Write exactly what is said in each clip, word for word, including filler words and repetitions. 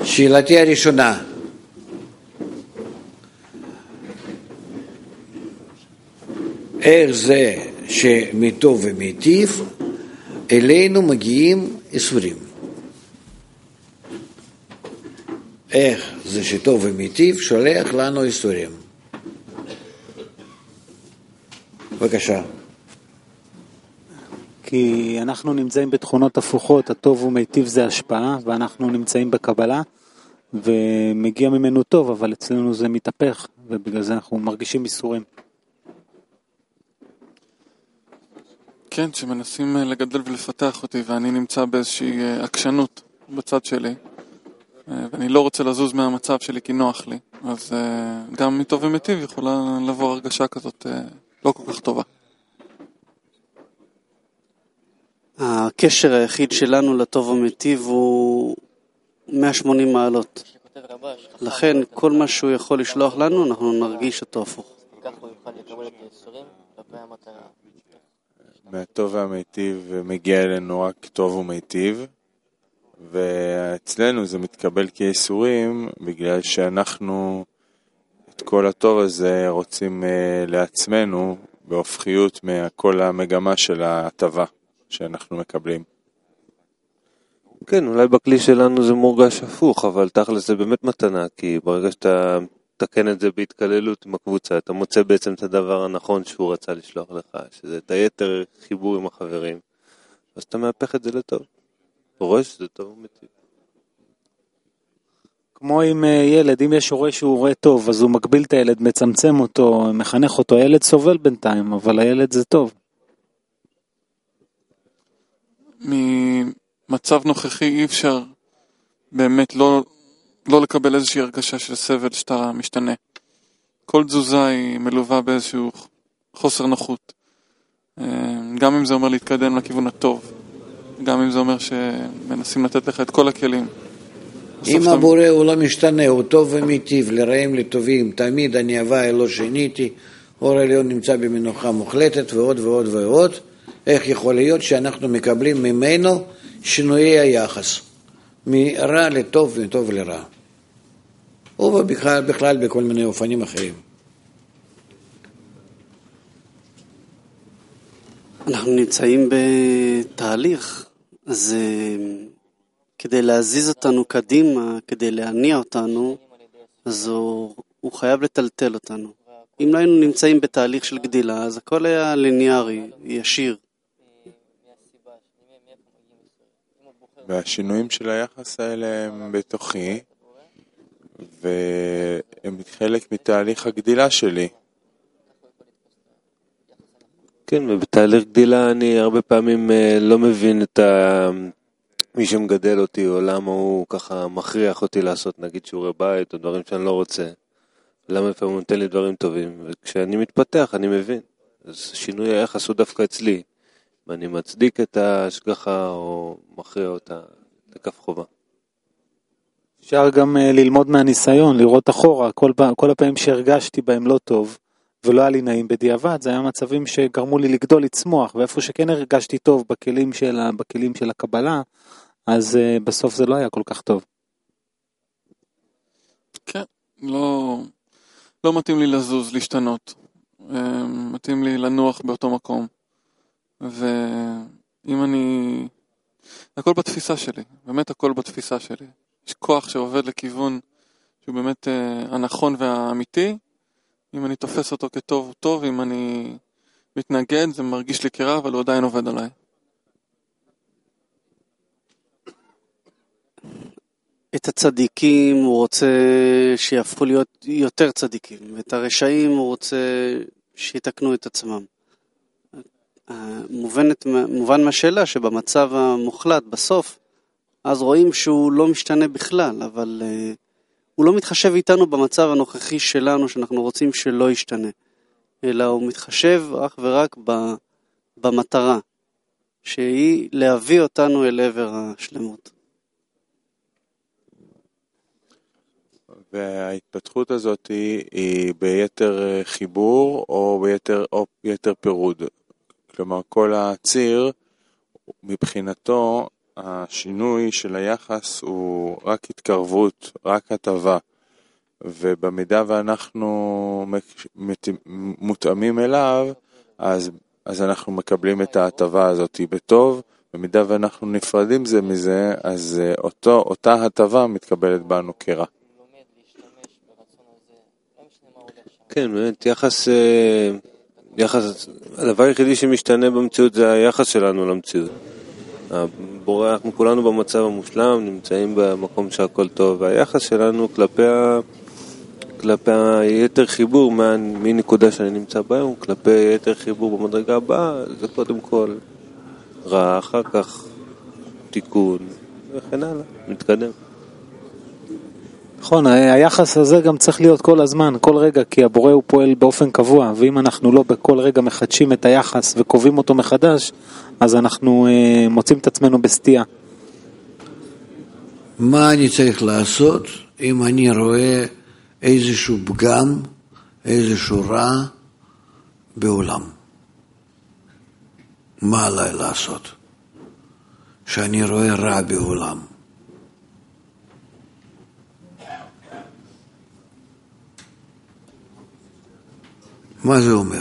שאלתי הראשונה, איך זה שמטוב ומיטיב אלינו מגיעים איסורים? איך זה שטוב ומיטיב שולח לנו איסורים? בבקשה. כי אנחנו נמצאים בתכונות הפוכות, הטוב ומיטיב זה השפעה, ואנחנו נמצאים בקבלה, ומגיע ממנו טוב, אבל אצלנו זה מתהפך, ובגלל זה אנחנו מרגישים איסורים. כן, שמנסים לגדל ולפתח אותי, ואני נמצא באיזושהי עקשנות בצד שלי, ואני לא רוצה לזוז מהמצב שלי כי נוח לי, אז גם מטוב ומיטיב יכולה לבוא הרגשה כזאת לא כל כך טובה. הקשר היחיד שלנו לטוב ומיטיב הוא מאה ושמונים מעלות. לכן כל מה שהוא יכול לשלוח לנו, אנחנו נרגיש אותו הפוך. מהטוב והמיטיב מגיע אלינו רק טוב ומיטיב, ואצלנו זה מתקבל כאיסורים בגלל שאנחנו את כל הטוב הזה רוצים לעצמנו בהופכיות מכל המגמה של ההטבה שאנחנו מקבלים. כן, אולי בכלי שלנו זה מורגש הפוך, אבל תכל'ס זה באמת מתנה, כי ברגע שאתה תקן את זה בהתקללות עם הקבוצה, אתה מוצא בעצם את הדבר הנכון שהוא רצה לשלוח לך, שזה את היתר חיבור עם החברים, אז אתה מהפך את זה לטוב. אתה רואה שזה טוב ומיטיב. כמו עם ילד, אם יש הורה שהוא הורה טוב, אז הוא מגביל את הילד, מצמצם אותו, מחנך אותו, הילד סובל בינתיים, אבל הילד זה טוב. ממצב נוכחי אי אפשר באמת לא, לא לקבל איזושהי הרגשה של סבל שאתה משתנה. כל תזוזה היא מלווה באיזשהו חוסר נוחות. גם אם זה אומר להתקדם לכיוון הטוב, גם אם זה אומר שמנסים לתת לך את כל הכלים. אם הבורא הוא לא משתנה, הוא טוב ומיטיב, לרעים לטובים, תמיד אני הווה לא שיניתי, אור עליון נמצא במנוחה מוחלטת ועוד ועוד ועוד, איך יכול להיות שאנחנו מקבלים ממנו שינויי היחס, מרע לטוב ומטוב לרע, ובכלל בכלל בכל מיני אופנים אחרים. אנחנו נמצאים בתהליך, אז כדי להזיז אותנו קדימה, כדי להניע אותנו, אז הוא, הוא חייב לטלטל אותנו. אם לא היינו נמצאים בתהליך של גדילה, אז הכל היה ליניארי, ישיר. והשינויים של היחס האלה הם בתוכי, והם חלק מתהליך הגדילה שלי. כן, ובתהליך גדילה אני הרבה פעמים לא מבין את ה... מי שמגדל אותי, או למה הוא ככה מכריח אותי לעשות, נגיד שיעורי בית, או דברים שאני לא רוצה. למה לפעמים הוא נותן לי דברים טובים, וכשאני מתפתח אני מבין. אז שינוי היחס הוא דווקא אצלי. ואני מצדיק את ההשגחה, או מכריע אותה לכף חובה. אפשר גם ללמוד מהניסיון, לראות אחורה, כל, כל הפעמים שהרגשתי בהם לא טוב, ולא היה לי נעים בדיעבד, זה היה מצבים שגרמו לי לגדול, לצמוח, ואיפה שכן הרגשתי טוב בכלים של, בכלים של הקבלה, אז uh, בסוף זה לא היה כל כך טוב. כן, לא, לא מתאים לי לזוז, להשתנות. מתאים לי לנוח באותו מקום. ואם אני... הכל בתפיסה שלי, באמת הכל בתפיסה שלי. יש כוח שעובד לכיוון שהוא באמת uh, הנכון והאמיתי. אם אני תופס אותו כטוב הוא טוב, אם אני מתנגד זה מרגיש לי כרע, אבל הוא עדיין עובד עליי. את הצדיקים הוא רוצה שיהפכו להיות יותר צדיקים, ואת הרשעים הוא רוצה שיתקנו את עצמם. מובנת, מובן מהשאלה שבמצב המוחלט בסוף, אז רואים שהוא לא משתנה בכלל, אבל uh, הוא לא מתחשב איתנו במצב הנוכחי שלנו שאנחנו רוצים שלא ישתנה, אלא הוא מתחשב אך ורק ב, במטרה, שהיא להביא אותנו אל עבר השלמות. וההתפתחות הזאת היא, היא ביתר חיבור או ביתר, או ביתר פירוד. כלומר, כל הציר מבחינתו, השינוי של היחס הוא רק התקרבות, רק הטבה, ובמידה ואנחנו מותאמים אליו, אז, אז אנחנו מקבלים את ההטבה הזאת בטוב, במידה ואנחנו נפרדים זה מזה, אז אותו, אותה הטבה מתקבלת בנו כרע. כן, באמת, יחס, יחס, הדבר היחידי שמשתנה במציאות זה היחס שלנו למציאות. הבורא, אנחנו כולנו במצב המושלם, נמצאים במקום שהכל טוב, והיחס שלנו כלפי, ה, כלפי היתר חיבור, מה, מנקודה שאני נמצא בהם, כלפי יתר חיבור במדרגה הבאה, זה קודם כל רע, אחר כך תיקון, וכן הלאה, מתקדם. נכון, היחס הזה גם צריך להיות כל הזמן, כל רגע, כי הבורא הוא פועל באופן קבוע, ואם אנחנו לא בכל רגע מחדשים את היחס וקובעים אותו מחדש, אז אנחנו אה, מוצאים את עצמנו בסתייה. מה אני צריך לעשות אם אני רואה איזשהו פגם, איזשהו רע בעולם? מה עליי לעשות? שאני רואה רע בעולם. מה זה אומר?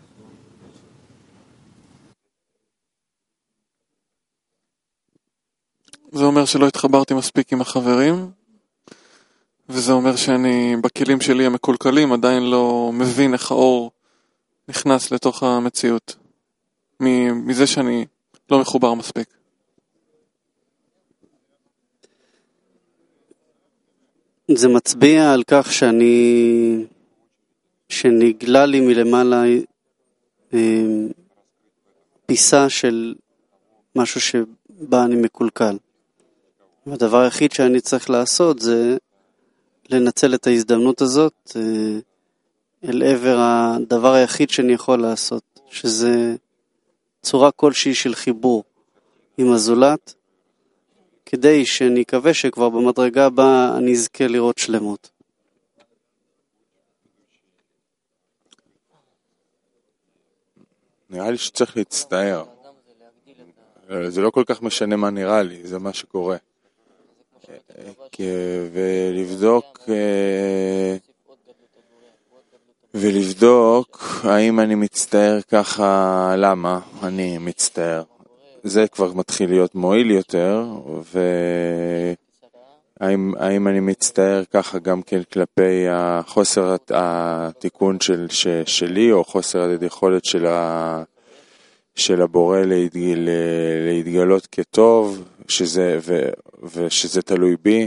זה אומר שלא התחברתי מספיק עם החברים, וזה אומר שאני בכלים שלי המקולקלים עדיין לא מבין איך האור נכנס לתוך המציאות, מזה שאני לא מחובר מספיק. זה מצביע על כך שאני שנגלה לי מלמעלה אה, פיסה של משהו שבה אני מקולקל. והדבר היחיד שאני צריך לעשות זה לנצל את ההזדמנות הזאת אה, אל עבר הדבר היחיד שאני יכול לעשות, שזה צורה כלשהי של חיבור עם הזולת, כדי שאני אקווה שכבר במדרגה הבאה אני אזכה לראות שלמות. נראה לי שצריך להצטער. זה לא כל כך משנה מה נראה לי, זה מה שקורה. ולבדוק ולבדוק האם אני מצטער ככה, למה אני מצטער. זה כבר מתחיל להיות מועיל יותר, והאם האם אני מצטער ככה גם כן כלפי החוסר התיקון של, שלי, או חוסר היכולת של, ה, של הבורא להתגל, להתגלות כטוב, שזה, ו, ושזה תלוי בי.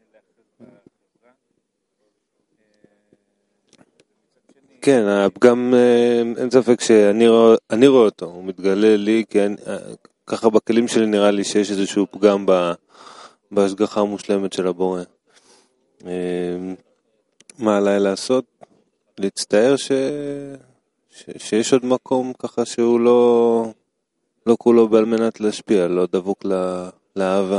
כן, הפגם, אין ספק שאני רואה, אני רואה אותו, הוא מתגלה לי, כי אני, ככה בכלים שלי נראה לי שיש איזשהו פגם בהשגחה המושלמת של הבורא. מה עליי לעשות? להצטער ש... ש... שיש עוד מקום ככה שהוא לא, לא כולו בעל מנת להשפיע, לא דבוק לה... לאהבה.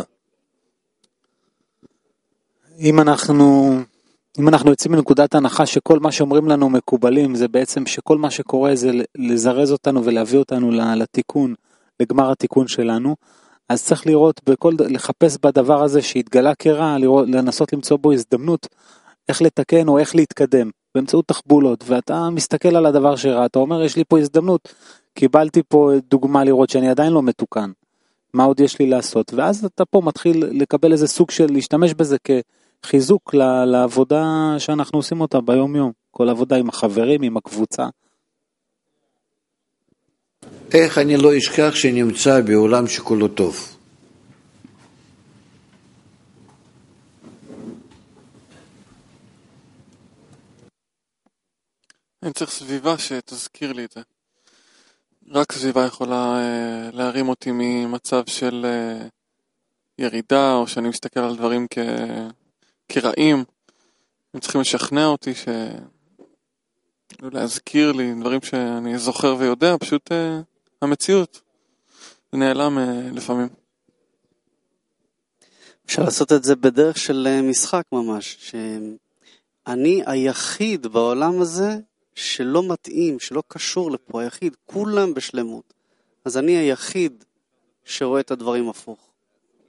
אם אנחנו... אם אנחנו יוצאים מנקודת הנחה שכל מה שאומרים לנו מקובלים, זה בעצם שכל מה שקורה זה לזרז אותנו ולהביא אותנו לתיקון, לגמר התיקון שלנו, אז צריך לראות בכל, לחפש בדבר הזה שהתגלה כרע, לראות, לנסות למצוא בו הזדמנות, איך לתקן או איך להתקדם, באמצעות תחבולות, ואתה מסתכל על הדבר שרע, אתה אומר יש לי פה הזדמנות, קיבלתי פה דוגמה לראות שאני עדיין לא מתוקן, מה עוד יש לי לעשות, ואז אתה פה מתחיל לקבל איזה סוג של להשתמש בזה כ... חיזוק לעבודה שאנחנו עושים אותה ביום יום, כל עבודה עם החברים, עם הקבוצה. איך אני לא אשכח שנמצא בעולם שכולו טוב? אני צריך סביבה שתזכיר לי את זה. רק סביבה יכולה אה, להרים אותי ממצב של אה, ירידה, או שאני מסתכל על דברים כ... כרעים. הם צריכים לשכנע אותי, ש... להזכיר לי דברים שאני זוכר ויודע, פשוט uh, המציאות. זה נעלם uh, לפעמים. אפשר לעשות את זה בדרך של משחק ממש, שאני היחיד בעולם הזה שלא מתאים, שלא קשור לפה, היחיד, כולם בשלמות. אז אני היחיד שרואה את הדברים הפוך.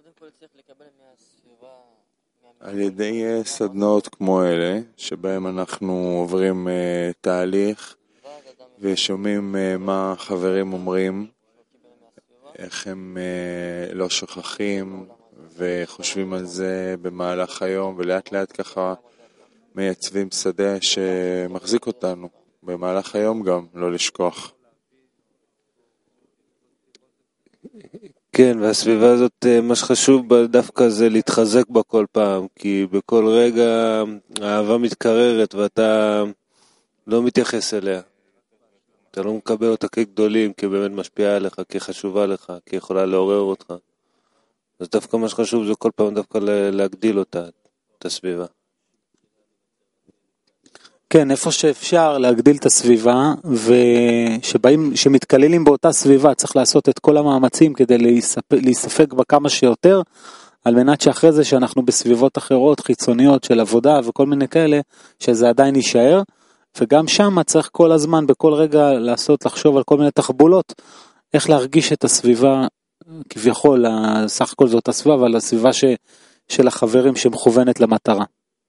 על ידי סדנאות כמו אלה, שבהם אנחנו עוברים uh, תהליך ושומעים uh, מה חברים אומרים, איך הם uh, לא שוכחים וחושבים על זה במהלך היום, ולאט לאט ככה מייצבים שדה שמחזיק אותנו במהלך היום גם, לא לשכוח. כן, והסביבה הזאת, מה שחשוב בה דווקא זה להתחזק בה כל פעם, כי בכל רגע האהבה מתקררת ואתה לא מתייחס אליה. אתה לא מקבל אותה כגדולים, כי באמת משפיעה עליך, כי חשובה לך, כי יכולה לעורר אותך. אז דווקא מה שחשוב זה כל פעם דווקא להגדיל אותה, את הסביבה. כן, איפה שאפשר להגדיל את הסביבה, ושבאים, שמתקללים באותה סביבה, צריך לעשות את כל המאמצים כדי להיספק בה כמה שיותר, על מנת שאחרי זה שאנחנו בסביבות אחרות, חיצוניות של עבודה וכל מיני כאלה, שזה עדיין יישאר, וגם שם צריך כל הזמן, בכל רגע לעשות, לחשוב על כל מיני תחבולות, איך להרגיש את הסביבה, כביכול, סך הכל זאת הסביבה, אבל הסביבה ש, של החברים שמכוונת למטרה.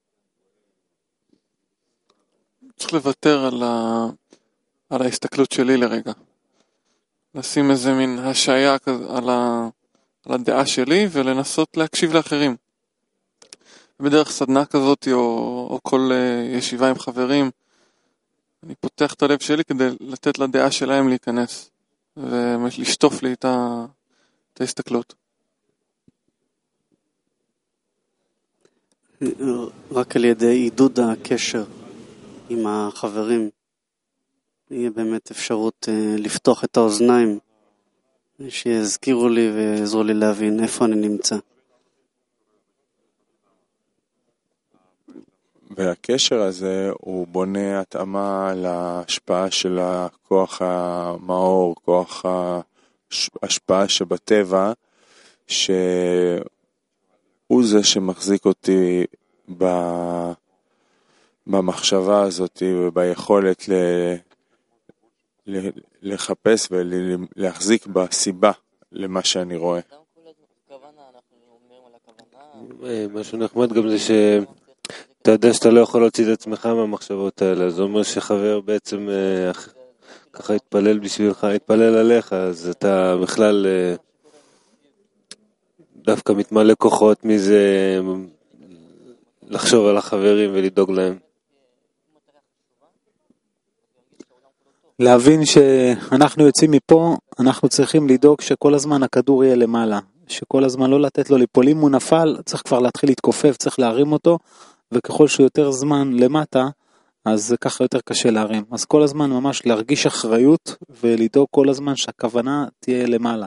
צריך לוותר על, ה... על ההסתכלות שלי לרגע. לשים איזה מין השעיה על, ה... על הדעה שלי ולנסות להקשיב לאחרים. בדרך סדנה כזאת או, או כל ישיבה עם חברים, אני פותח את הלב שלי כדי לתת לדעה שלהם להיכנס ולשטוף לי את, ה... את ההסתכלות. רק על ידי עידוד הקשר עם החברים, יהיה באמת אפשרות uh, לפתוח את האוזניים, שיזכירו לי ויעזרו לי להבין איפה אני נמצא. והקשר הזה הוא בונה התאמה להשפעה של הכוח המאור, כוח ההשפעה שבטבע, שהוא זה שמחזיק אותי ב... במחשבה הזאת וביכולת ל... לחפש ולהחזיק בסיבה למה שאני רואה. משהו נחמד גם זה שאתה יודע שאתה לא יכול להוציא את עצמך מהמחשבות האלה, זה אומר שחבר בעצם ככה התפלל בשבילך, התפלל עליך, אז אתה בכלל דווקא מתמלא כוחות מזה לחשוב על החברים ולדאוג להם. להבין שאנחנו יוצאים מפה, אנחנו צריכים לדאוג שכל הזמן הכדור יהיה למעלה, שכל הזמן לא לתת לו ליפול. אם הוא נפל, צריך כבר להתחיל להתכופף, צריך להרים אותו, וככל שיותר זמן למטה, אז ככה יותר קשה להרים. אז כל הזמן ממש להרגיש אחריות, ולדאוג כל הזמן שהכוונה תהיה למעלה.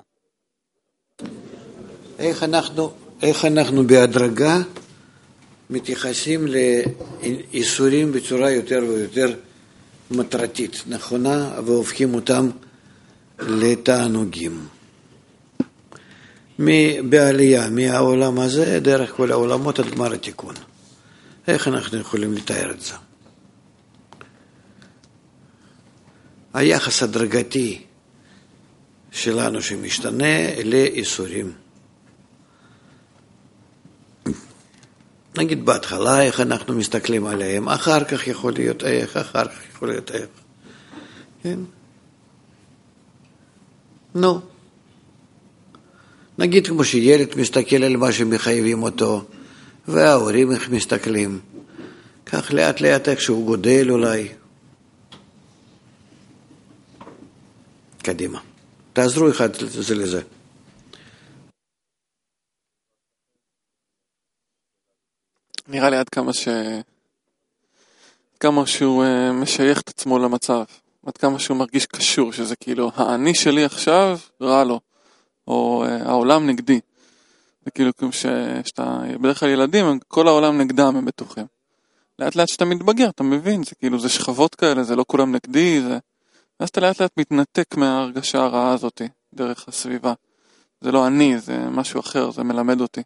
איך אנחנו, איך אנחנו בהדרגה מתייחסים לאיסורים בצורה יותר ויותר מטרתית, נכונה, והופכים אותם לתענוגים. בעלייה מהעולם הזה, דרך כל העולמות עד גמר התיקון. איך אנחנו יכולים לתאר את זה? היחס הדרגתי שלנו שמשתנה לאיסורים. נגיד בהתחלה איך אנחנו מסתכלים עליהם, אחר כך יכול להיות איך, אחר כך יכול להיות איך. כן? נו. נגיד כמו שילד מסתכל על מה שמחייבים אותו, וההורים איך מסתכלים. כך לאט לאט איך שהוא גודל אולי. קדימה. תעזרו אחד זה לזה. נראה לי עד כמה ש... כמה שהוא uh, משייך את עצמו למצב, עד כמה שהוא מרגיש קשור, שזה כאילו, האני שלי עכשיו רע לו, או uh, העולם נגדי. זה כאילו כמו ש... שאתה, בדרך כלל ילדים, כל העולם נגדם הם בטוחים. לאט לאט שאתה מתבגר, אתה מבין, זה כאילו, זה שכבות כאלה, זה לא כולם נגדי, זה... אז אתה לאט לאט מתנתק מההרגשה הרעה הזאת, דרך הסביבה. זה לא אני, זה משהו אחר, זה מלמד אותי.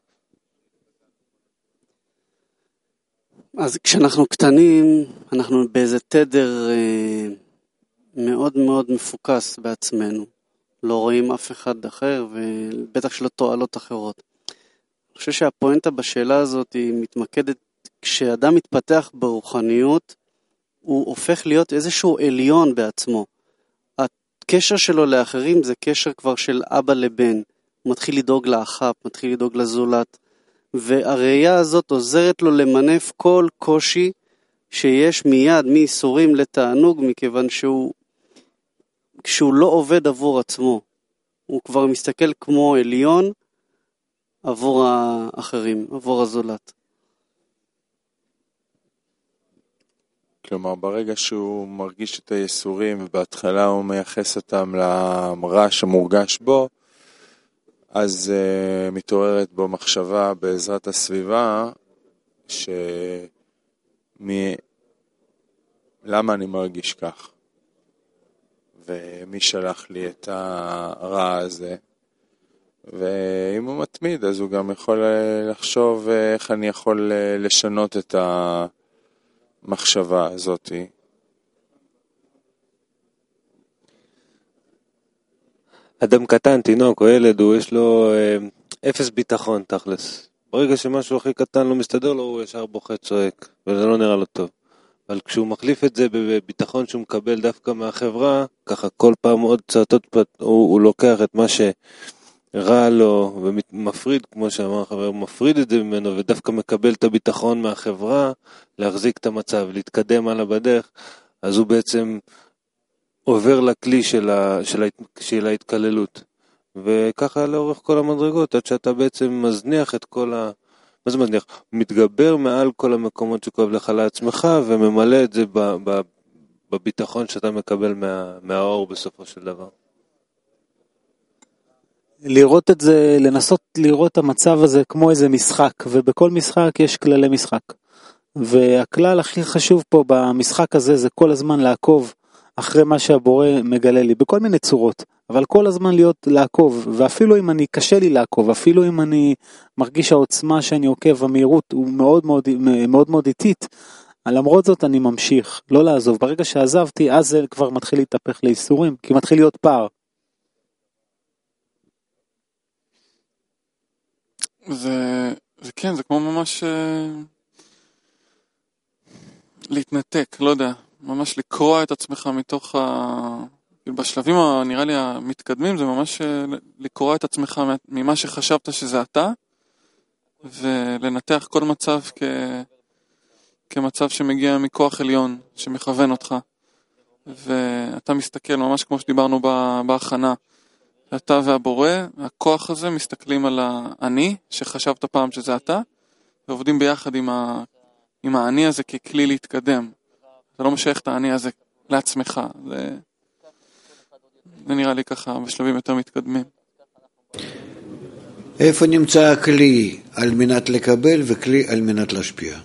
אז כשאנחנו קטנים, אנחנו באיזה תדר אה, מאוד מאוד מפוקס בעצמנו. לא רואים אף אחד אחר, ובטח שלא תועלות אחרות. חושב שהפואנטה בשאלה הזאת היא מתמקדת, כשאדם מתפתח ברוחניות, הוא הופך להיות איזשהו עליון בעצמו. הקשר שלו לאחרים זה קשר כבר של אבא לבן. הוא מתחיל לדאוג לאחר, מתחיל לדאוג לזולת. והראייה הזאת עוזרת לו למנף כל קושי שיש מיד מאיסורים לתענוג, מכיוון שהוא, כשהוא לא עובד עבור עצמו, הוא כבר מסתכל כמו עליון עבור האחרים, עבור הזולת. כלומר, ברגע שהוא מרגיש את היסורים, ובהתחלה הוא מייחס אותם לרע שמורגש בו, אז uh, מתעוררת בו מחשבה בעזרת הסביבה, ש... מ... למה אני מרגיש כך? ומי שלח לי את הרע הזה? ואם הוא מתמיד, אז הוא גם יכול לחשוב איך אני יכול לשנות את המחשבה הזאת. אדם קטן, תינוק או ילד, הוא יש לו אה, אפס ביטחון תכלס. ברגע שמשהו הכי קטן לא מסתדר לו, הוא ישר בוכה צועק, וזה לא נראה לו טוב. אבל כשהוא מחליף את זה בביטחון שהוא מקבל דווקא מהחברה, ככה כל פעם עוד צעתות, הוא, הוא לוקח את מה שרע לו ומפריד, כמו שאמר החבר, הוא מפריד את זה ממנו, ודווקא מקבל את הביטחון מהחברה, להחזיק את המצב, להתקדם הלאה בדרך, אז הוא בעצם עובר לכלי של, ה, של, ה, של ההתקללות. וככה לאורך כל המדרגות, עד שאתה בעצם מזניח את כל ה... מה זה מזניח? מתגבר מעל כל המקומות שכואב לך לעצמך, וממלא את זה ב, ב, בביטחון שאתה מקבל מה, מהאור בסופו של דבר. לראות את זה, לנסות לראות את המצב הזה כמו איזה משחק, ובכל משחק יש כללי משחק. והכלל הכי חשוב פה במשחק הזה זה כל הזמן לעקוב אחרי מה שהבורא מגלה לי, בכל מיני צורות, אבל כל הזמן להיות לעקוב, ואפילו אם אני קשה לי לעקוב, אפילו אם אני מרגיש העוצמה שאני עוקב, המהירות הוא מאוד מאוד, מאוד, מאוד איטית, למרות זאת אני ממשיך, לא לעזוב. ברגע שעזבתי, אז זה כבר מתחיל להתהפך לאיסורים, כי מתחיל להיות פער. זה, זה כן, זה כמו ממש להתנתק, לא יודע, ממש לקרוע את עצמך מתוך ה... בשלבים נראה לי המתקדמים, זה ממש לקרוע את עצמך ממה שחשבת שזה אתה, ולנתח כל מצב כ... כמצב שמגיע מכוח עליון, שמכוון אותך. ואתה מסתכל, ממש כמו שדיברנו בהכנה, אתה והבורא, הכוח הזה מסתכלים על האני, שחשבת פעם שזה אתה, ועובדים ביחד עם, ה... עם האני הזה ככלי להתקדם. אתה לא משייך את האני הזה לעצמך. זה, זה נראה לי ככה בשלבים יותר מתקדמים. איפה נמצא הכלי על מנת לקבל וכלי על מנת להשפיע?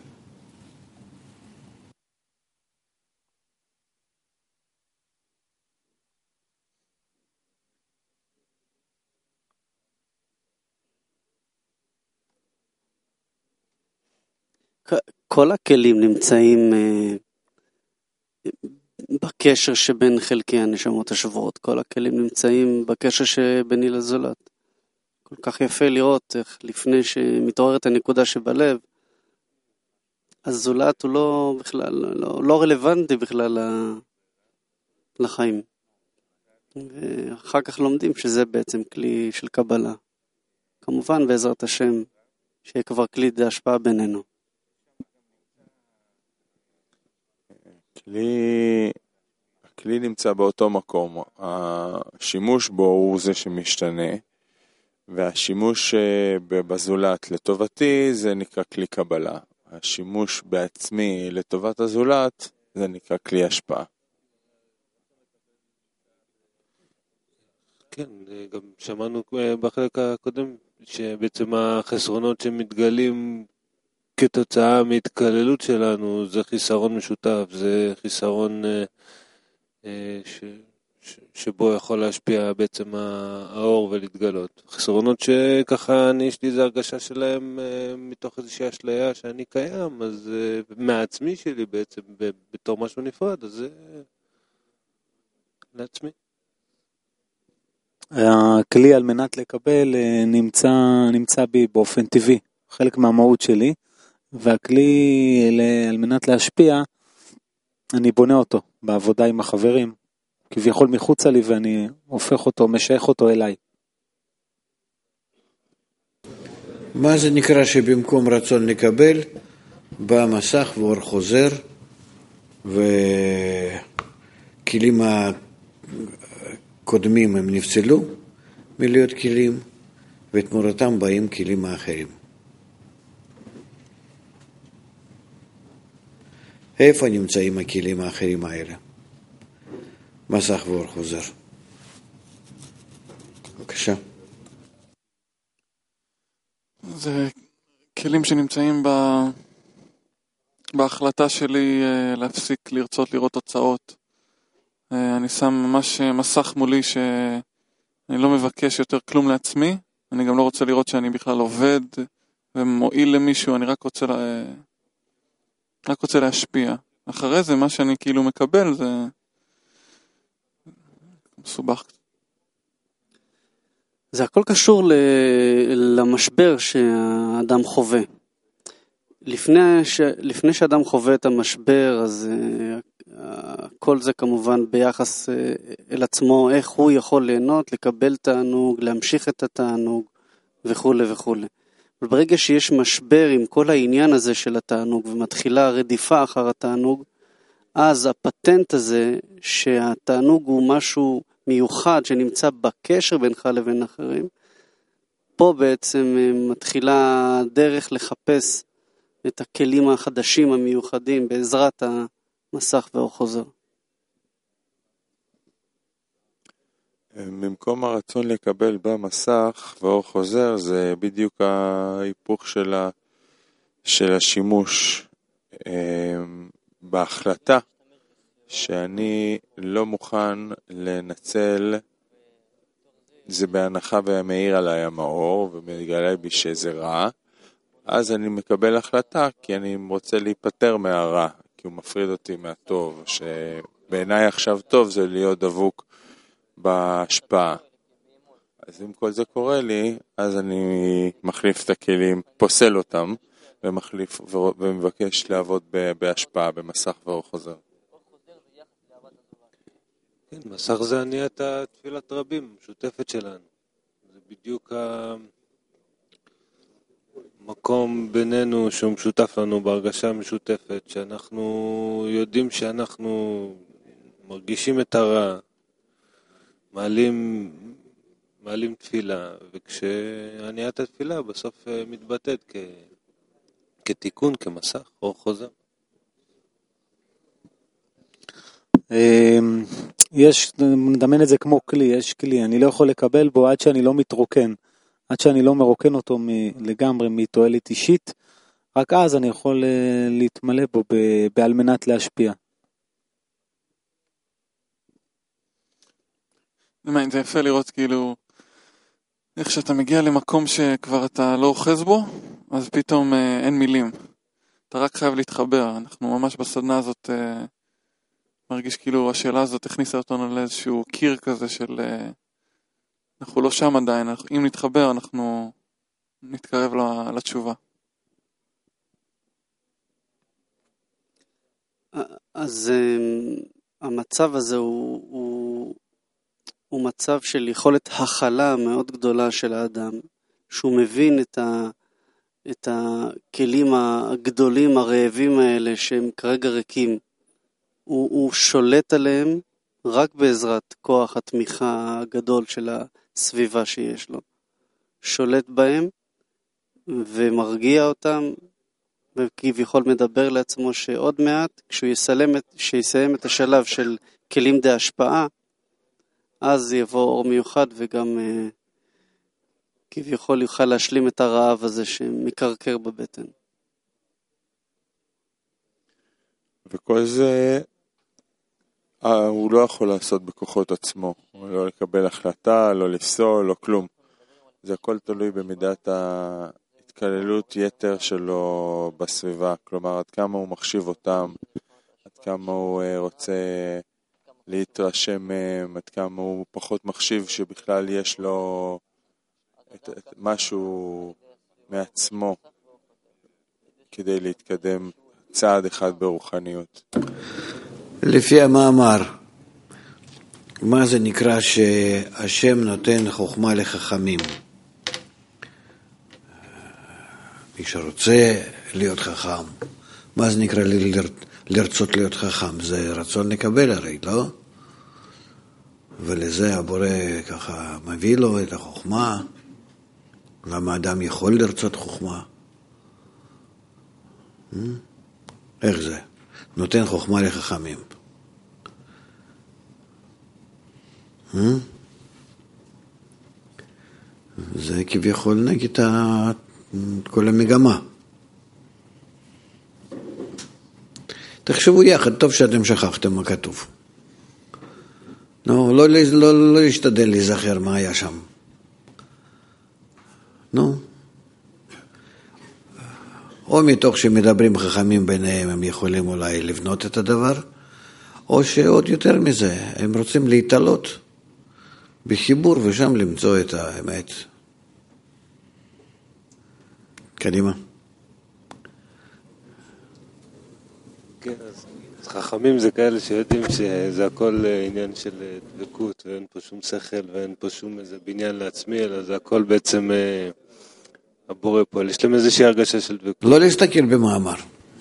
כל הכלים נמצאים בקשר שבין חלקי הנשמות השבורות, כל הכלים נמצאים בקשר שביני לזולת. כל כך יפה לראות איך לפני שמתעוררת הנקודה שבלב, הזולת הוא לא בכלל, לא, לא רלוונטי בכלל לחיים. ואחר כך לומדים שזה בעצם כלי של קבלה. כמובן בעזרת השם, שיהיה כבר כלי די השפעה בינינו. הכלי, הכלי נמצא באותו מקום, השימוש בו הוא זה שמשתנה, והשימוש בזולת לטובתי זה נקרא כלי קבלה, השימוש בעצמי לטובת הזולת זה נקרא כלי השפעה. כן, גם שמענו בחלק הקודם שבעצם החסרונות שמתגלים כתוצאה מהתקללות שלנו זה חיסרון משותף, זה חיסרון אה, אה, ש, ש, שבו יכול להשפיע בעצם האור ולהתגלות. חסרונות שככה אני, יש לי איזו הרגשה שלהם אה, מתוך איזושהי אשליה שאני קיים, אז אה, מהעצמי שלי בעצם בתור משהו נפרד, אז זה אה, לעצמי. הכלי על מנת לקבל נמצא, נמצא בי באופן טבעי. חלק מהמהות שלי, והכלי על מנת להשפיע, אני בונה אותו בעבודה עם החברים, כביכול מחוצה לי ואני הופך אותו, משייך אותו אליי. מה זה נקרא שבמקום רצון לקבל, בא מסך ואור חוזר, וכלים הקודמים הם נפצלו מלהיות כלים, ותמורתם באים כלים האחרים. איפה נמצאים הכלים האחרים האלה? מסך ואור חוזר. בבקשה. זה כלים שנמצאים ב... בהחלטה שלי להפסיק לרצות לראות תוצאות. אני שם ממש מסך מולי שאני לא מבקש יותר כלום לעצמי, אני גם לא רוצה לראות שאני בכלל עובד ומועיל למישהו, אני רק רוצה, לה... רק רוצה להשפיע. אחרי זה מה שאני כאילו מקבל זה מסובך. זה הכל קשור ל... למשבר שהאדם חווה. לפני, ש... לפני שאדם חווה את המשבר, אז uh, כל זה כמובן ביחס uh, אל עצמו, איך הוא יכול ליהנות, לקבל תענוג, להמשיך את התענוג וכו' וכו'. וברגע שיש משבר עם כל העניין הזה של התענוג ומתחילה רדיפה אחר התענוג, אז הפטנט הזה שהתענוג הוא משהו מיוחד שנמצא בקשר בינך לבין אחרים, פה בעצם מתחילה דרך לחפש את הכלים החדשים המיוחדים בעזרת המסך והאור חוזר. במקום הרצון לקבל במסך והאור חוזר, זה בדיוק ההיפוך של, ה, של השימוש בהחלטה שאני לא מוכן לנצל, זה בהנחה ומאיר עליי המאור ומגלה בי שזה רע, אז אני מקבל החלטה כי אני רוצה להיפטר מהרע, כי הוא מפריד אותי מהטוב, שבעיניי עכשיו טוב זה להיות דבוק בהשפעה. אז אם כל זה קורה לי, אז אני מחליף את הכלים, פוסל אותם, ומחליף ומבקש לעבוד בהשפעה, במסך ואור חוזר. כן, מסך זה עניית התפילת רבים, משותפת שלנו. זה בדיוק המקום בינינו שהוא משותף לנו בהרגשה משותפת, שאנחנו יודעים שאנחנו מרגישים את הרע, מעלים, מעלים תפילה, וכשעניית התפילה בסוף מתבטאת כ, כתיקון, כמסך, אור חוזר. יש, נדמיין את זה כמו כלי, יש כלי, אני לא יכול לקבל בו עד שאני לא מתרוקן, עד שאני לא מרוקן אותו לגמרי מתועלת אישית, רק אז אני יכול להתמלא בו בעל מנת להשפיע. זה יפה לראות כאילו, איך שאתה מגיע למקום שכבר אתה לא אוחז בו, אז פתאום אין מילים. אתה רק חייב להתחבר. אנחנו ממש בסדנה הזאת מרגיש כאילו השאלה הזאת הכניסה אותנו לאיזשהו קיר כזה של אנחנו לא שם עדיין, אם נתחבר אנחנו נתקרב לתשובה. אז המצב הזה הוא, הוא, הוא מצב של יכולת הכלה מאוד גדולה של האדם, שהוא מבין את, ה, את הכלים הגדולים הרעבים האלה שהם כרגע ריקים, הוא, הוא שולט עליהם רק בעזרת כוח התמיכה הגדול של הסביבה שיש לו. שולט בהם ומרגיע אותם, וכביכול מדבר לעצמו שעוד מעט, כשהוא יסיים את, שיסיים את השלב של כלים די השפעה, אז יבוא אור מיוחד וגם כביכול יוכל להשלים את הרעב הזה שמקרקר בבטן. וכל זה אה, הוא לא יכול לעשות בכוחות עצמו, לא לקבל החלטה, לא לפסול, לא כלום. זה הכל תלוי במידת ההתקללות יתר שלו בסביבה, כלומר עד כמה הוא מחשיב אותם, עד כמה הוא רוצה להתרשם מהם, עד כמה הוא פחות מחשיב שבכלל יש לו את, את משהו מעצמו כדי להתקדם צעד אחד ברוחניות. לפי המאמר, מה זה נקרא שהשם נותן חוכמה לחכמים? מי שרוצה להיות חכם, מה זה נקרא לרצות להיות חכם? זה רצון לקבל הרי, לא? ולזה הבורא ככה מביא לו את החוכמה. למה אדם יכול לרצות חוכמה? איך זה? נותן חוכמה לחכמים. זה כביכול נגד כל המגמה. תחשבו יחד, טוב שאתם שכחתם מה כתוב. לא, לא, לא, לא להשתדל להיזכר מה היה שם. נו. או מתוך שמדברים חכמים ביניהם, הם יכולים אולי לבנות את הדבר, או שעוד יותר מזה, הם רוצים להתעלות בחיבור ושם למצוא את האמת. קדימה. כן, אז חכמים זה כאלה שיודעים שזה הכל עניין של דבקות, ואין פה שום שכל ואין פה שום איזה בניין לעצמי, אלא זה הכל בעצם הבורא פה. יש להם איזושהי הרגשה של דבקות. לא להסתכל במאמר.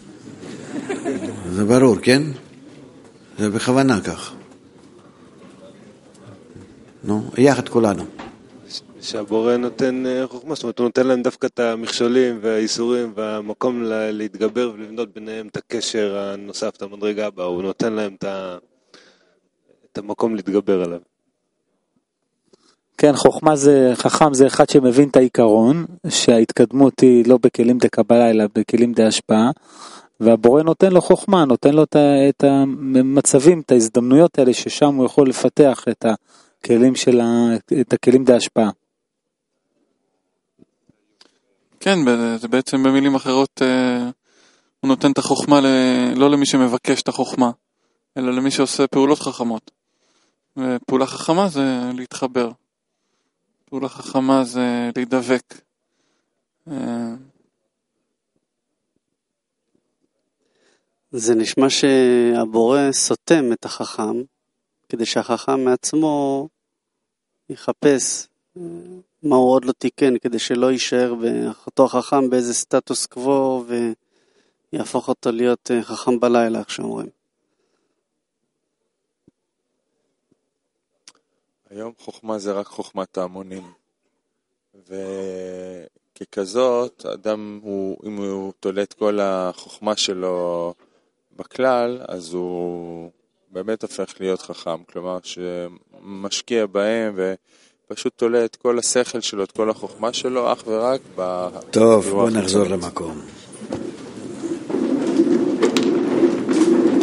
זה ברור, כן? זה בכוונה כך. נו, יחד כולנו. שהבורא נותן חוכמה, זאת אומרת, הוא נותן להם דווקא את המכשולים והאיסורים והמקום להתגבר ולבנות ביניהם את הקשר הנוסף, את המדרגה הבאה, הוא נותן להם את, ה... את המקום להתגבר עליו. כן, חוכמה זה, חכם זה אחד שמבין את העיקרון, שההתקדמות היא לא בכלים דה קבלה, אלא בכלים דה השפעה, והבורא נותן לו חוכמה, נותן לו את המצבים, את ההזדמנויות האלה, ששם הוא יכול לפתח את הכלים של ה... את הכלים דה השפעה. כן, זה בעצם במילים אחרות, הוא נותן את החוכמה לא למי שמבקש את החוכמה, אלא למי שעושה פעולות חכמות. ופעולה חכמה זה להתחבר. פעולה חכמה זה להידבק. זה נשמע שהבורא סותם את החכם, כדי שהחכם מעצמו יחפש מה הוא עוד לא תיקן, כדי שלא יישאר באותו החכם באיזה סטטוס קוו, ויהפוך אותו להיות חכם בלילה, איך שאומרים. היום חוכמה זה רק חוכמת ההמונים. וככזאת, אדם, הוא, אם הוא תולה את כל החוכמה שלו בכלל, אז הוא באמת הופך להיות חכם. כלומר, שמשקיע בהם ופשוט תולה את כל השכל שלו, את כל החוכמה שלו, אך ורק ב... טוב, בוא נחזור למקום.